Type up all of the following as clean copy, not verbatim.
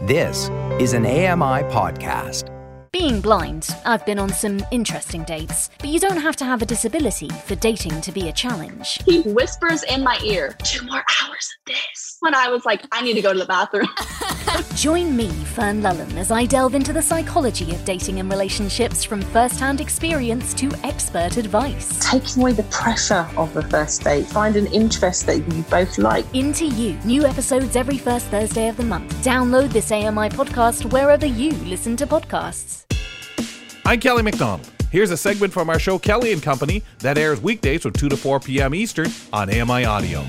This is an AMI podcast. Being blind, I've been on some interesting dates, but you don't have to have a disability for dating to be a challenge. He whispers in my ear, 2 more hours of this. When I was like, I need to go to the bathroom. Join me, Fern Lullen, as I delve into the psychology of dating and relationships from first-hand experience to expert advice. Taking away the pressure of the first date. Find an interest that you both like. Into You. New episodes every first Thursday of the month. Download this AMI podcast wherever you listen to podcasts. I'm Kelly McDonald. Here's a segment from our show Kelly & Company that airs weekdays from 2 to 4 p.m. Eastern on AMI Audio.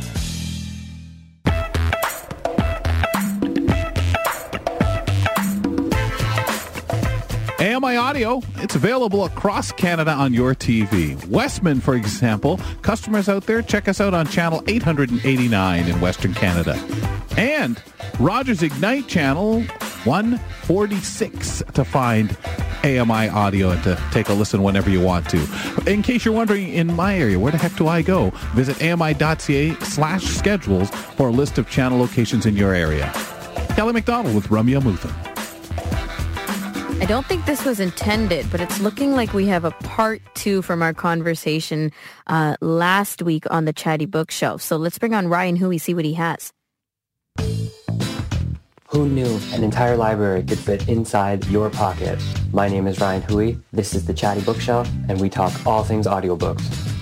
AMI Audio, it's available across Canada on your TV. Westman, for example, customers out there, check us out on channel 889 in Western Canada. And Rogers Ignite channel 146 to find AMI Audio and to take a listen whenever you want to. In case you're wondering, in my area, where the heck do I go? Visit ami.ca/schedules for a list of channel locations in your area. Kelly McDonald with Ramya Muthan. I don't think this was intended, but it's looking like we have a part 2 from our conversation last week on the Chatty Bookshelf. So let's bring on Ryan Hui, see what he has. Who knew an entire library could fit inside your pocket? My name is Ryan Hui. This is the Chatty Bookshelf, and we talk all things audiobooks.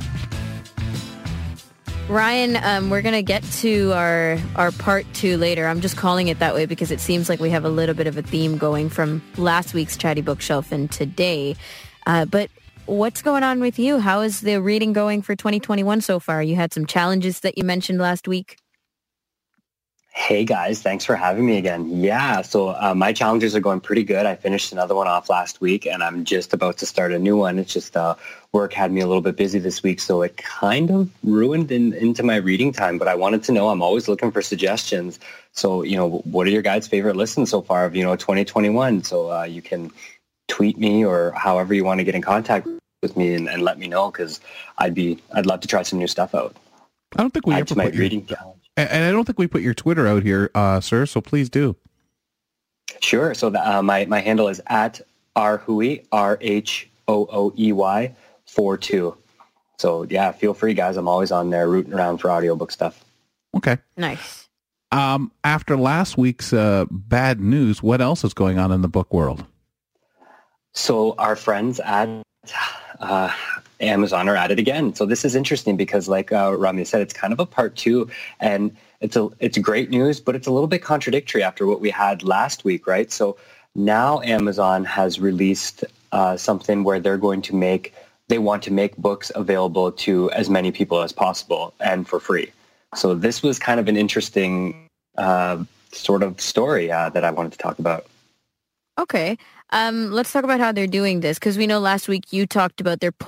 Ryan, we're going to get to our part 2 later. I'm just calling it that way because it seems like we have a little bit of a theme going from last week's Chatty Bookshelf and today. But what's going on with you? How is the reading going for 2021 so far? You had some challenges that you mentioned last week. Hey guys, thanks for having me again. Yeah, so my challenges are going pretty good. I finished another one off last week and I'm just about to start a new one. It's just work had me a little bit busy this week, so it kind of ruined into my reading time. But I wanted to know, I'm always looking for suggestions. So, what are your guys' favorite listens so far of, 2021? So you can tweet me or however you want to get in contact with me and let me know, because I'd love to try some new stuff out. I don't think we ever my put reading challenge. And I don't think we put your Twitter out here, sir, so please do. Sure. So my handle is at rhoey, RHOOEY 42. So yeah, feel free, guys. I'm always on there rooting around for audiobook stuff. Okay. Nice. After last week's bad news, what else is going on in the book world? So our friends at Amazon are at it again. So this is interesting because, like Ramya said, it's kind of a part 2, and it's great news, but it's a little bit contradictory after what we had last week, right? So now Amazon has released something where they want to make books available to as many people as possible and for free. So this was kind of an interesting sort of story that I wanted to talk about. Okay. Let's talk about how they're doing this, because we know last week you talked about they're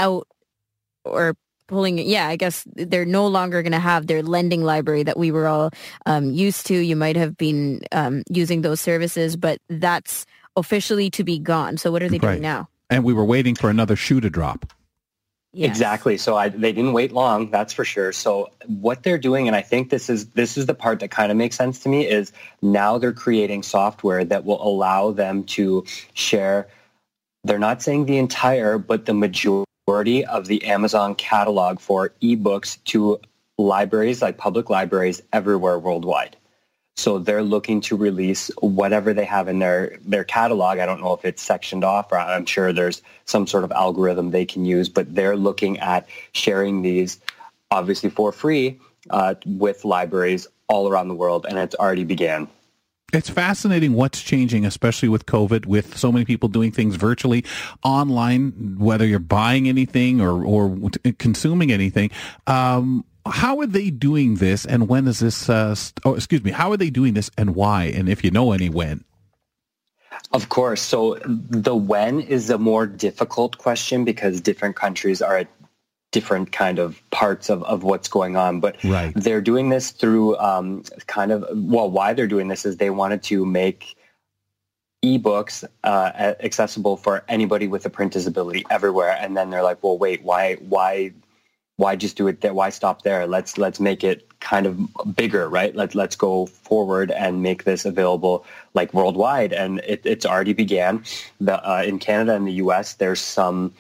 I guess they're no longer going to have their lending library that we were all used to. You might have been using those services, but that's officially to be gone. So what are they doing now? And we were waiting for another shoe to drop. Yes. Exactly. So they didn't wait long, that's for sure. So what they're doing, and I think this is the part that kind of makes sense to me, is now they're creating software that will allow them to share, they're not saying the entire, but the majority of the Amazon catalog for ebooks to libraries, like public libraries everywhere worldwide. So they're looking to release whatever they have in their catalog. I don't know if it's sectioned off, or I'm sure there's some sort of algorithm they can use, but they're looking at sharing these, obviously for free, with libraries all around the world, and it's already began. It's fascinating what's changing, especially with COVID, with so many people doing things virtually, online, whether you're buying anything or consuming anything. How are they doing this, and when is this? How are they doing this, and why? And if you know any when? Of course. So the when is a more difficult question because different countries are at different kind of parts of what's going on. But right. They're doing this through why they're doing this is they wanted to make ebooks accessible for anybody with a print disability everywhere. And then they're like, well, wait, why just do it there? Why stop there? Let's make it kind of bigger, right? Let's go forward and make this available like worldwide. And it's already began. In Canada and the US, there's some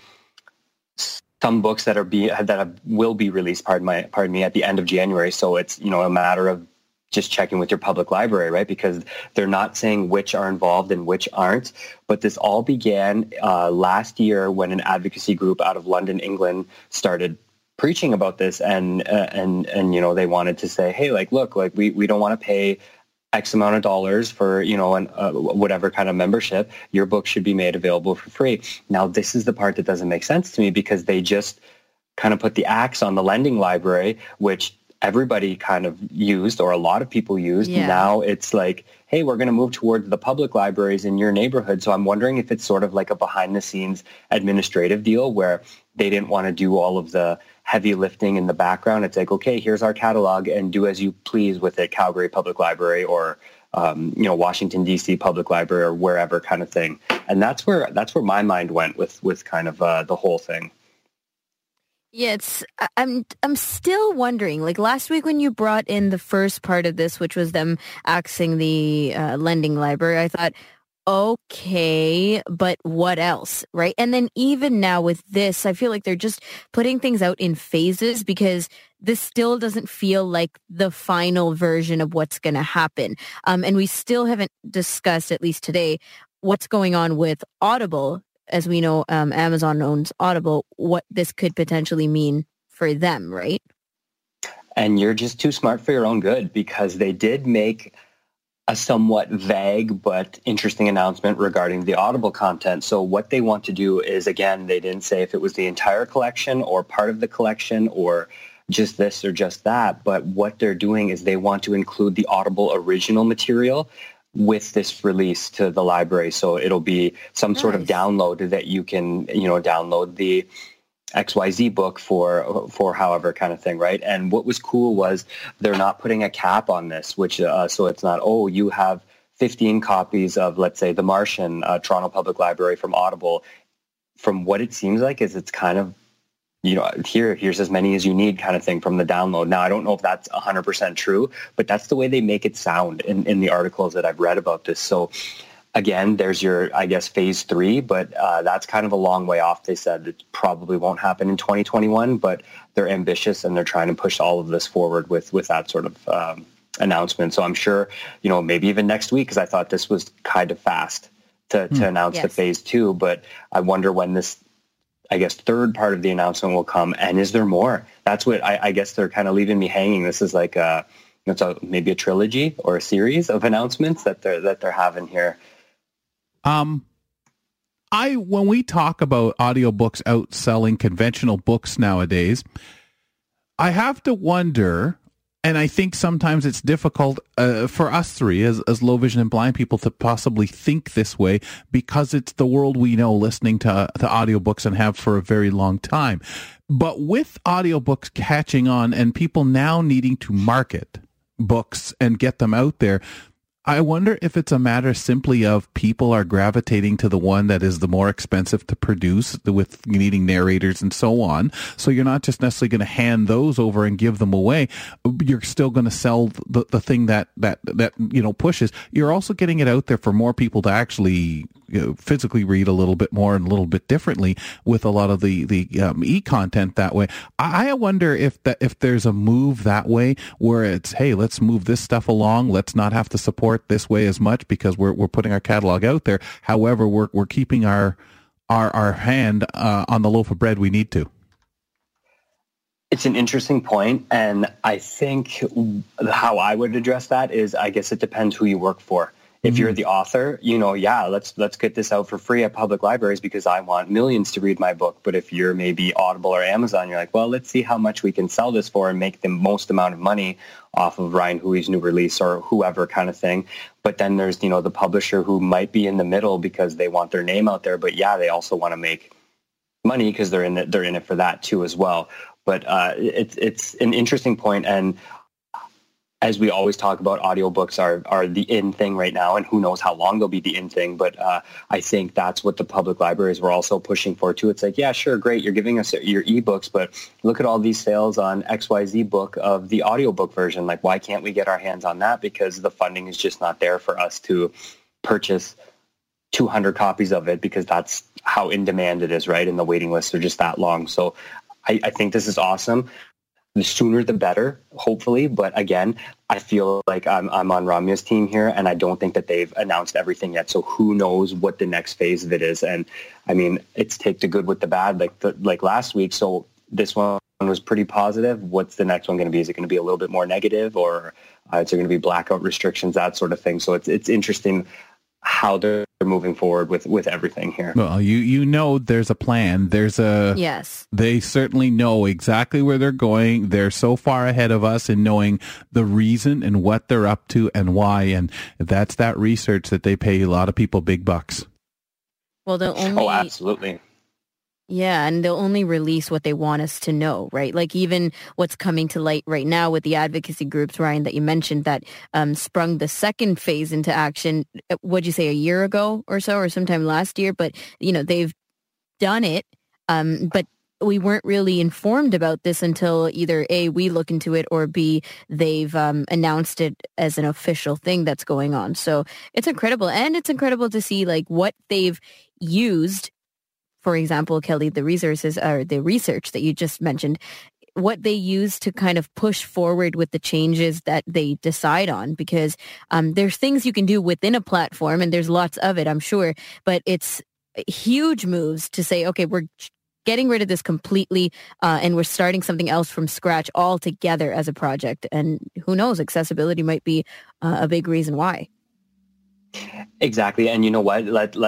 books that will be released, pardon me, at the end of January. So it's, a matter of just checking with your public library, right? Because they're not saying which are involved and which aren't. But this all began last year when an advocacy group out of London, England started preaching about this, and they wanted to say, hey, look, we don't want to pay X amount of dollars for, whatever kind of membership. Your book should be made available for free. Now, this is the part that doesn't make sense to me, because they just kind of put the axe on the lending library, which everybody kind of used, or a lot of people used. Yeah. Now it's like, hey, we're going to move towards the public libraries in your neighborhood. So I'm wondering if it's sort of like a behind the scenes administrative deal where they didn't want to do all of the heavy lifting in the background. It's like, okay, here's our catalog and do as you please with it, Calgary Public Library or Washington, D.C. Public Library or wherever kind of thing. And that's where my mind went with kind of the whole thing. Yeah, I'm still wondering, like last week when you brought in the first part of this, which was them axing the lending library, I thought, okay, but what else, right? And then even now with this, I feel like they're just putting things out in phases, because this still doesn't feel like the final version of what's going to happen. And we still haven't discussed, at least today, what's going on with Audible. As we know, Amazon owns Audible, what this could potentially mean for them, right? And you're just too smart for your own good, because they did make a somewhat vague but interesting announcement regarding the Audible content. So what they want to do is, again, they didn't say if it was the entire collection or part of the collection or just this or just that, but what they're doing is they want to include the Audible original material with this release to the library. So it'll be some sort of download that you can, download the XYZ book for however kind of thing, right? And what was cool was they're not putting a cap on this, which so it's not, you have 15 copies of, let's say, The Martian, Toronto Public Library from Audible. From what it seems like is it's kind of, here's as many as you need kind of thing from the download. Now, I don't know if that's 100% true, but that's the way they make it sound in the articles that I've read about this. So again, there's your, I guess, phase 3, but that's kind of a long way off. They said it probably won't happen in 2021, but they're ambitious and they're trying to push all of this forward with that sort of announcement. So I'm sure, maybe even next week, because I thought this was kind of fast to announce the phase 2, but I wonder when this, I guess, third part of the announcement will come. And is there more? That's what I guess they're kind of leaving me hanging. This is like maybe a trilogy or a series of announcements that they're having here. When we talk about audiobooks outselling conventional books nowadays, I have to wonder, and I think sometimes it's difficult for us three as low vision and blind people to possibly think this way, because it's the world we know, listening to audiobooks and have for a very long time. But with audiobooks catching on and people now needing to market books and get them out there, I wonder if it's a matter simply of people are gravitating to the one that is the more expensive to produce, with needing narrators and so on. So you're not just necessarily going to hand those over and give them away. You're still going to sell the thing that pushes. You're also getting it out there for more people to actually physically read a little bit more and a little bit differently with a lot of the e-content that way. I wonder if there's a move that way where it's, hey, let's move this stuff along. Let's not have to support this way as much because we're putting our catalog out there. However, we're keeping our hand on the loaf of bread we need to. It's an interesting point, and I think how I would address that is, I guess it depends who you work for. If you're the author, let's get this out for free at public libraries because I want millions to read my book. But if you're maybe Audible or Amazon, you're like, well, let's see how much we can sell this for and make the most amount of money off of Ryan Huey's new release or whoever kind of thing. But then there's, the publisher who might be in the middle because they want their name out there. But yeah, they also want to make money because they're in it for that too as well. But it's an interesting point. And as we always talk about, audiobooks are the in thing right now, and who knows how long they'll be the in thing. But I think that's what the public libraries were also pushing for too. It's like, yeah, sure, great, you're giving us your ebooks, but look at all these sales on XYZ book of the audiobook version. Like, why can't we get our hands on that? Because the funding is just not there for us to purchase 200 copies of it, because that's how in demand it is, right? And the waiting lists are just that long. So I think this is awesome. The sooner the better, hopefully. But again, I feel like I'm on Ramya's team here, and I don't think that they've announced everything yet. So who knows what the next phase of it is? And I mean, it's take the good with the bad, like last week. So this one was pretty positive. What's the next one going to be? Is it going to be a little bit more negative, or is there going to be blackout restrictions, that sort of thing? So it's interesting how they're moving forward with everything here. Well, you know there's a plan. Yes. They certainly know exactly where they're going. They're so far ahead of us in knowing the reason and what they're up to and why. And that's that research that they pay a lot of people big bucks. Well, they'll only... Oh, absolutely. Yeah, and they'll only release what they want us to know, right? Like even what's coming to light right now with the advocacy groups, Ryan, that you mentioned that sprung the second phase into action, what'd you say, a year ago or so, or sometime last year? But, you know, they've done it, but we weren't really informed about this until either A, we look into it, or B, they've announced it as an official thing that's going on. So it's incredible. And it's incredible to see like what they've used. For example, Kelly, the resources or the research that you just mentioned, what they use to kind of push forward with the changes that they decide on, because there's things you can do within a platform, and there's lots of it, I'm sure, but it's huge moves to say, okay, we're getting rid of this completely and we're starting something else from scratch altogether as a project. And who knows, accessibility might be a big reason why. Exactly. And you know what?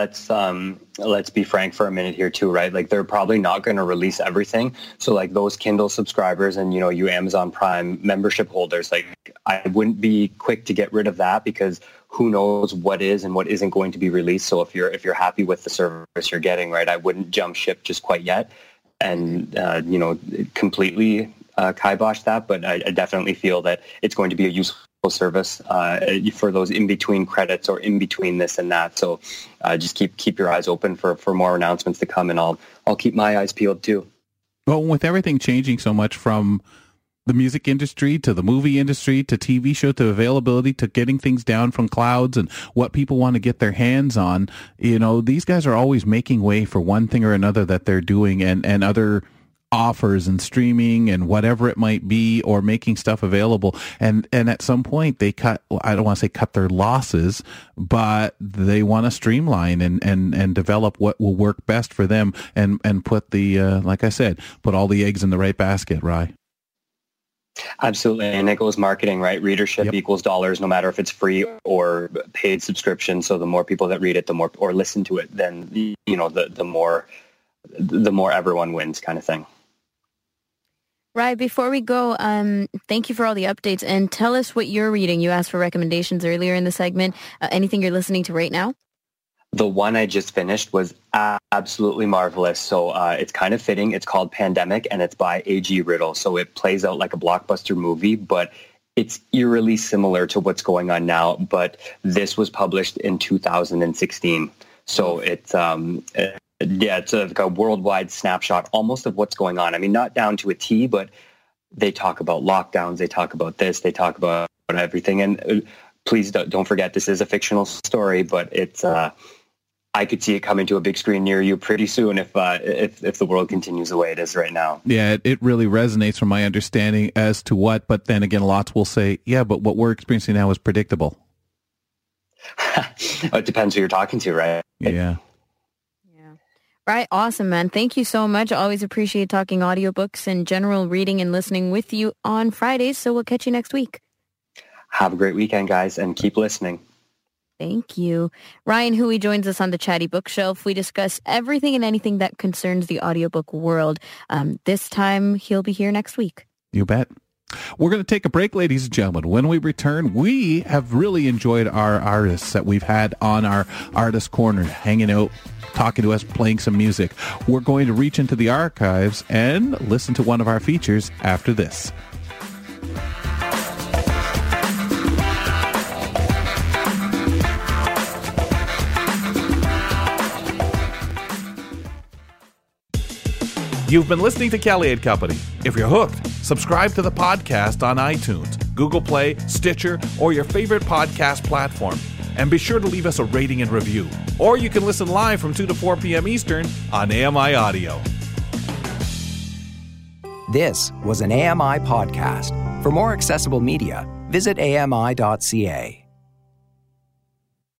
Let's be frank for a minute here too, right? Like they're probably not going to release everything. So like those Kindle subscribers and, you know, you Amazon Prime membership holders, like I wouldn't be quick to get rid of that, because who knows what is and what isn't going to be released. So if you're happy with the service you're getting, right, I wouldn't jump ship just quite yet and, you know, completely kibosh that. But I definitely feel that it's going to be a useful service for those in-between credits or in between this and that. So just keep your eyes open for more announcements to come, and I'll keep my eyes peeled too. Well, with everything changing so much from the music industry to the movie industry to TV show to availability to getting things down from clouds and what people want to get their hands on, you know, these guys are always making way for one thing or another that they're doing, and other offers and streaming and whatever it might be, or making stuff available. And at some point they I don't want to say cut their losses, but they want to streamline and develop what will work best for them and put the, like I said, put all the eggs in the right basket, Rye. Absolutely. And it goes marketing, right? Readership equals dollars, no matter if it's free or paid subscription. So the more people that read it, the more, or listen to it, then, you know, the more everyone wins, kind of thing. Right, before we go, thank you for all the updates, and tell us what you're reading. You asked for recommendations earlier in the segment. Anything you're listening to right now? The one I just finished was absolutely marvelous. So it's kind of fitting. It's called Pandemic, and it's by A.G. Riddle. So it plays out like a blockbuster movie, but it's eerily similar to what's going on now. But this was published in 2016. So it's... yeah, it's like a worldwide snapshot almost of what's going on. I mean, not down to a T, but they talk about lockdowns. They talk about this. They talk about everything. And please don't forget, this is a fictional story, but it's I could see it coming to a big screen near you pretty soon if the world continues the way it is right now. Yeah, it really resonates from my understanding as to what. But then again, lots will say, yeah, but what we're experiencing now is predictable. It depends who you're talking to, right? Yeah. Right. Awesome, man. Thank you so much. I always appreciate talking audiobooks and general reading and listening with you on Fridays. So we'll catch you next week. Have a great weekend, guys, and keep listening. Thank you. Ryan Hui joins us on the Chatty Bookshelf. We discuss everything and anything that concerns the audiobook world. This time he'll be here next week. You bet. We're going to take a break, ladies and gentlemen. When we return, we have really enjoyed our artists that we've had on our Artist Corner, hanging out, talking to us, playing some music. We're going to reach into the archives and listen to one of our features after this. You've been listening to Kelly & Company. If you're hooked, subscribe to the podcast on iTunes, Google Play, Stitcher, or your favorite podcast platform. And be sure to leave us a rating and review. Or you can listen live from 2 to 4 p.m. Eastern on AMI Audio. This was an AMI podcast. For more accessible media, visit ami.ca.